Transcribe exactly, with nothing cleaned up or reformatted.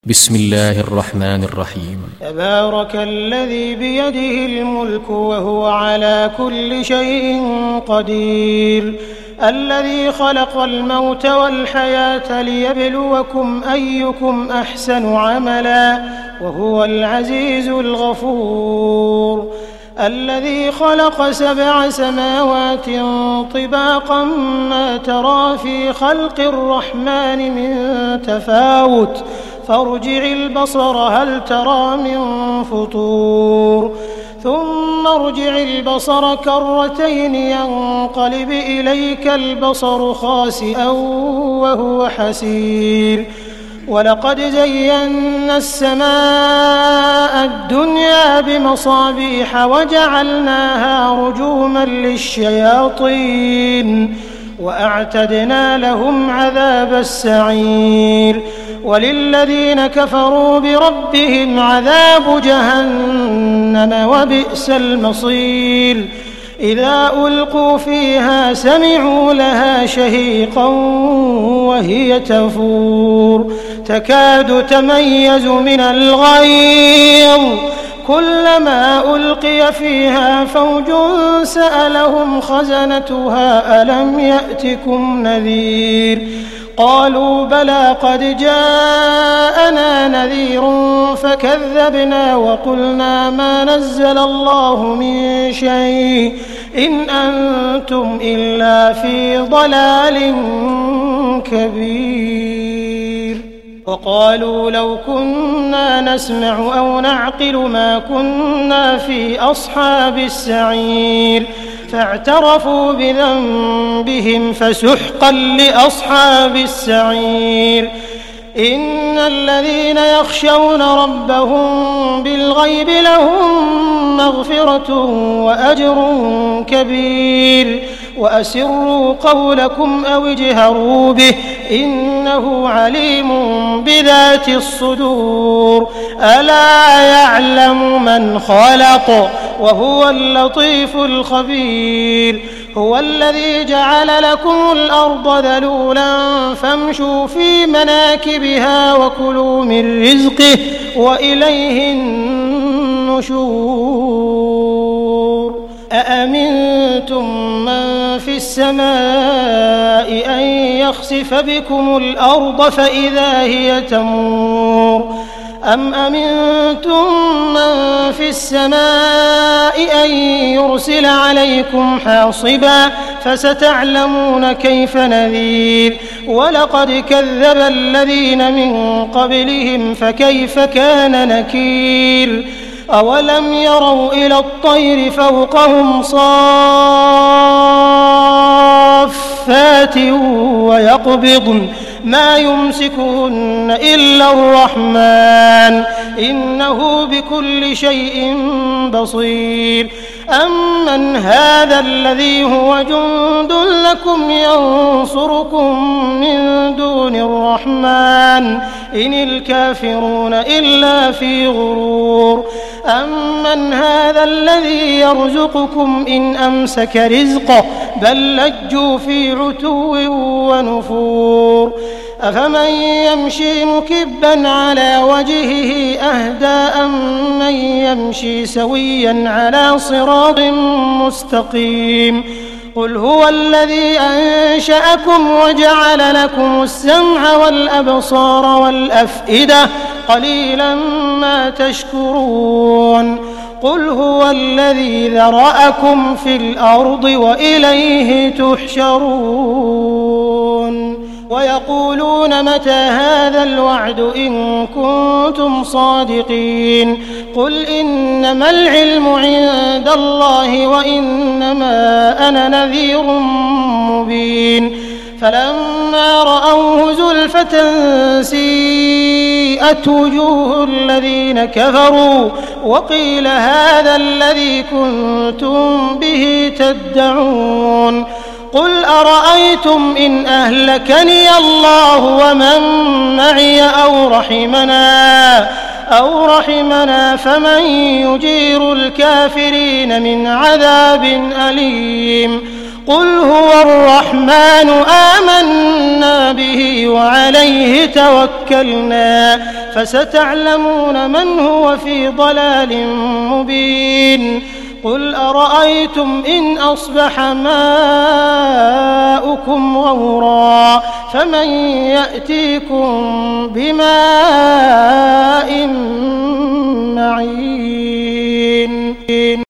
بسم الله الرحمن الرحيم. تبارك الذي بيده الملك وهو على كل شيء قدير، الذي خلق الموت والحياة ليبلوكم أيكم أحسن عملا وهو العزيز الغفور، الذي خلق سبع سماوات طباقا ما ترى في خلق الرحمن من تفاوت فارجع البصر هل ترى من فطور ثم ارجع البصر كرتين ينقلب إليك البصر خاسئا وهو حسير، ولقد زينا السماء الدنيا بمصابيح وجعلناها رجوما للشياطين وأعتدنا لهم عذاب السعير، وللذين كفروا بربهم عذاب جهنم وبئس المصير، إذا ألقوا فيها سمعوا لها شهيقا وهي تفور تكاد تميز من الغيظ كلما ألقي فيها فوج سألهم خزنتها ألم يأتكم نذير قالوا بلى قد جاءنا نذير فكذبنا وقلنا ما نزل الله من شيء إن أنتم إلا في ضلال كبير، وقالوا لو كنا نسمع أو نعقل ما كنا في أصحاب السعير، فاعترفوا بذنبهم فسحقا لأصحاب السعير، إن الذين يخشون ربهم بالغيب لهم مغفرة وأجر كبير، وأسروا قولكم أو اجهروا به إنه عليم بذات الصدور، ألا يعلم من خلق وهو اللطيف الخبير، هو الذي جعل لكم الأرض ذلولا فامشوا في مناكبها وكلوا من رزقه وإليه النشور، أأمنتم من في السماء أن يخسف بكم الأرض فإذا هي تمور، أم أمنتم من في السماء أن يرسل عليكم حاصبا فستعلمون كيف نذير، ولقد كذب الذين من قبلهم فكيف كان نكير، أولم يروا إلى الطير فوقهم صافات ويقبضن ما يمسكهن إلا الرحمن إنه بكل شيء بصير، أمن هذا الذي هو جند لكم ينصركم من دون الرحمن إن الكافرون إلا في غرور، أمن هذا الذي يرزقكم إن أمسك رزقه بل لجوا في عتو ونفور، أفمن يمشي مكبا على وجهه أهدى أم من يمشي سويا على صراط مستقيم، قل هو الذي أنشأكم وجعل لكم السمع والأبصار والأفئدة قليلا ما تشكرون، قل هو الذي ذرأكم في الأرض وإليه تحشرون، ويقولون متى هذا الوعد إن كنتم صادقين، قل إنما العلم عند الله وإنما أنا نذير مبين، فلما رأوه زلفة سيئت وجوه الذين كفروا وقيل هذا الذي كنتم به تدعون، قل أرأيتم إن أهلكني الله ومن معي أو رحمنا أو رحمنا فمن يجير الكافرين من عذاب أليم، قل هو الرحمن آمنا به وعليه توكلنا فستعلمون من هو في ضلال مبين قل أرأيتم إن أصبح ماؤكم غورا فمن يأتيكم بماء